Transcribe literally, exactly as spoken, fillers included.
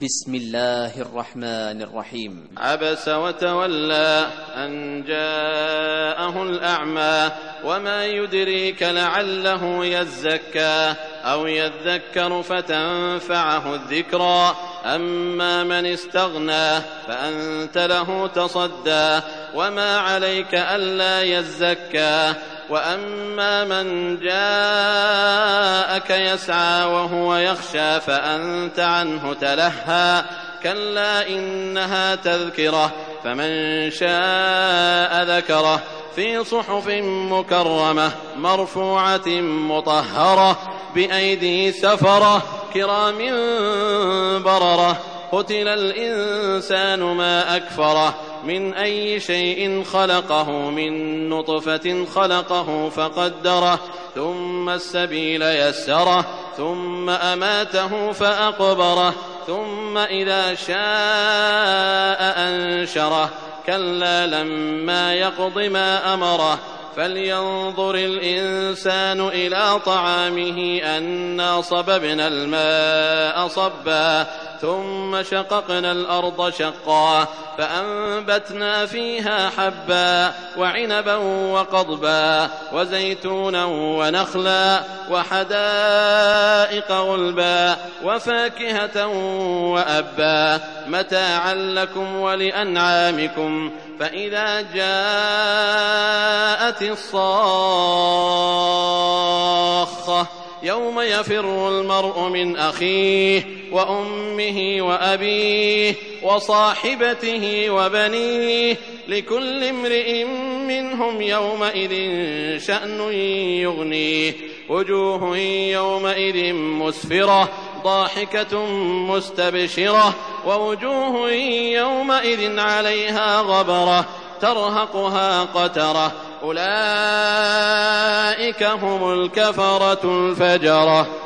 بسم الله الرحمن الرحيم. عبس وتولى أن جاءه الأعمى وما يدريك لعله يزكى أو يذكر فتنفعه الذكرى أما من استغنى فأنت له تصدى وما عليك ألا يزكى وأما من جاءك يسعى وهو يخشى فأنت عنه تلهى كلا إنها تذكرة فمن شاء ذكره في صحف مكرمة مرفوعة مطهرة بأيدي سفرة كرام بررة قتل الإنسان ما أكفره من أي شيء خلقه من نطفة خلقه فقدره ثم السبيل يسره ثم أماته فأقبره ثم إذا شاء أنشره كلا لما يقض ما أمره فلينظر الإنسان إلى طعامه أنا صببنا الماء صبا ثم شققنا الأرض شقا فأنبتنا فيها حبا وعنبا وقضبا وزيتونا ونخلا وحدائق غلبا وفاكهة وأبا متاعا لكم ولأنعامكم فإذا جاءت الصاخة يوم يفر المرء من أخيه وأمه وأبيه وصاحبته وبنيه لكل امرئ منهم يومئذ شأن يغنيه وجوه يومئذ مسفرة ضاحكة مستبشرة ووجوه يومئذ عليها غبرة ترهقها قترة أولئك هم الكفرة الفجرة.